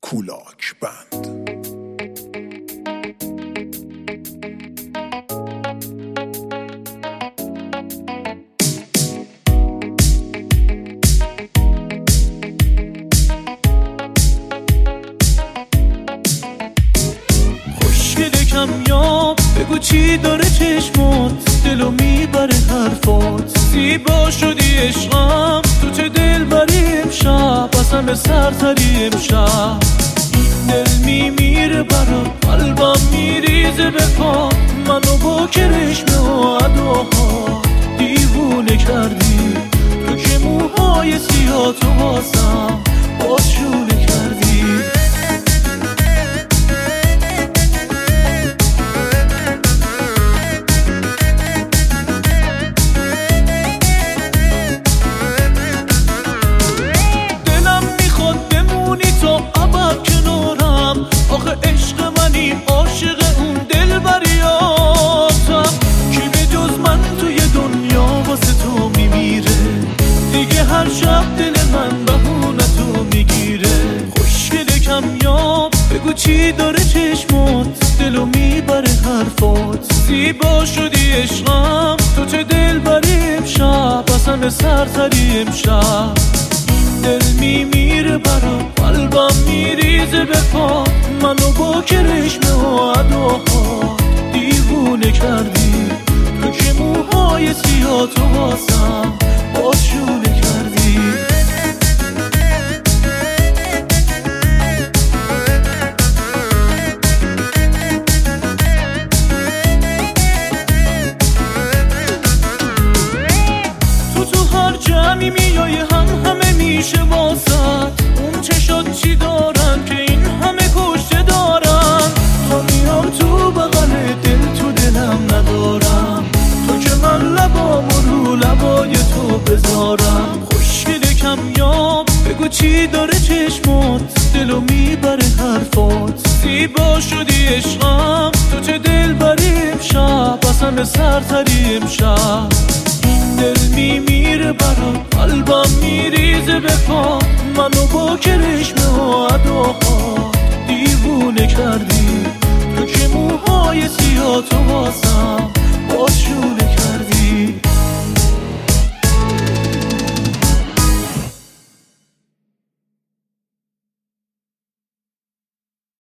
کولاک بند. خوشگل کمیاب بگو چی داره چشمات، دلو میبره حرفات، زیبا شدی عشقم، تو چه دل بری امشب، قسم سرتری امشب. دل میمیره برات، قلبم میریزه به پات، منو با کرشمه و اداها دیوونه کردی، تو که موهای سیاه تو واسم بازشونه کردی. آخه عشق منی، عاشق اون دل بریاتم، کی به جز من توی دنیا واسه تو میمیره، دیگه هر شب دل من بهونه تو میگیره. خوشگل کمیاب بگو چی داره چشمات، دلو میبره حرفات، زیبا شدی عشقم، تو چه دل بری امشب، قسم سرتری امشب. دل میمیره برات، قلبم میریزه به پات، منو با کرشمه و اداها دیوونه کردی، تو که موهای سیاه تو واسم بازشونه کردی. تو هر جمعی میای همه میشه واسد، اون چشات چی دارن که این همه کشته دارن، تا میام تو بغل دل تو دلم ندارم، تو که من لبامو رو لبای تو بذارم. خوشگل کمیاب بگو چی داره چشمات، دلو میبره حرفات، زیبا شدی عشقم، تو چه دل بری امشب، قسم سرتری امشب. دل میمیره برات، قلبم میریزه به پات، منو با کرشمه و اداها دیوونه کردی، تو که موهای سیاه تو واسم